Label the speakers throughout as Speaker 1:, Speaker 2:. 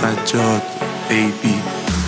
Speaker 1: سجاد بیبی.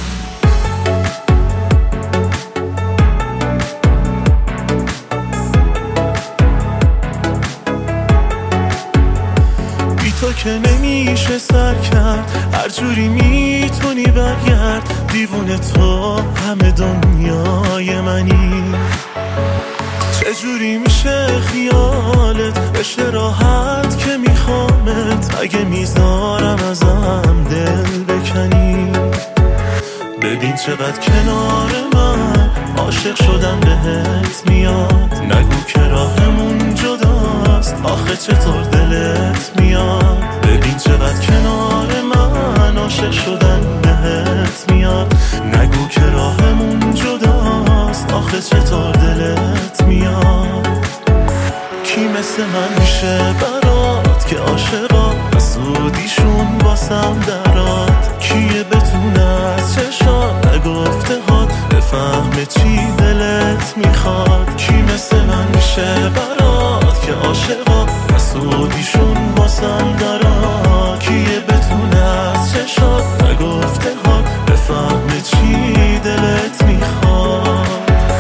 Speaker 2: بی تو که نمیشه سر کرد، هر جوری میتونی برگرد. دیوونه تو همه دنیای منی، چجوری میشه خیالت بشه راحت که میخوامت. اگه میذارم ازم دل بکنی، ببین چقدر کنار من عاشق شدم بهت میاد. نگو که راهمون جداست، آخه چطور دلت میاد. ببین چقدر کنار من عاشق شدم بهت میاد. نگو که راهمون جداست، آخه چطور دلت میاد. کی مثل من میشه برات که عاشقا زودیشون واسم درات. کیه بتونه از چشات نگفته هات بفهمه چی دلت میخواد. کی مثل من میشه برات که عاشقا زودیشون واسم درات. کیه بتونه از چشات نگفته هات بفهمه چی دلت میخواد.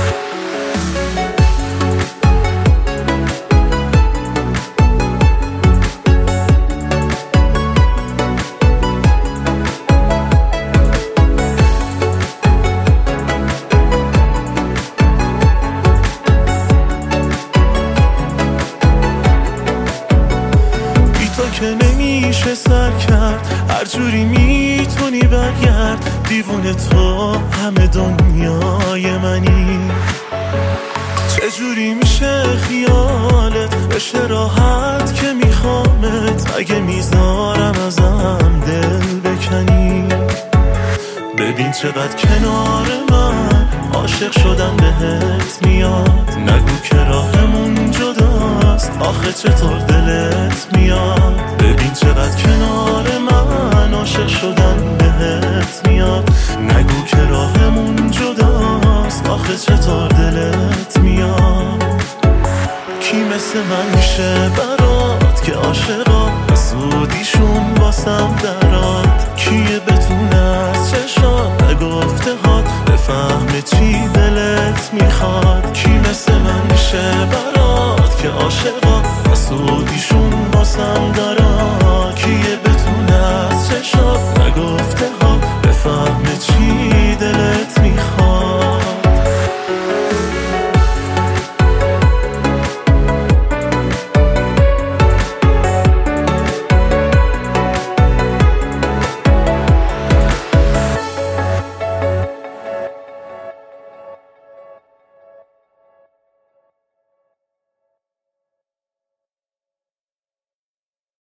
Speaker 2: که نمیشه سر کرد، هر جوری میتونی برگرد. دیوونه تو همه دنیای منی، چجوری میشه خیالت بشه راحت که میخوامت. اگه میذارم ازم دل بکنی، ببین چقدر کنار من عاشق شدم بهت میاد. نگو که راهمون جداست، آخه چطور دلت میاد. ببین چقدر کنار من عاشق شدم بهت میاد. نگو که راهمون جداست، آخه چطور دلت میاد. کی مثل من میشه برات که عاشقا زودیشون واسم درات. کیه بتونه از چشات نگفته هات بفهمه چی دلت میخواد. کی مثل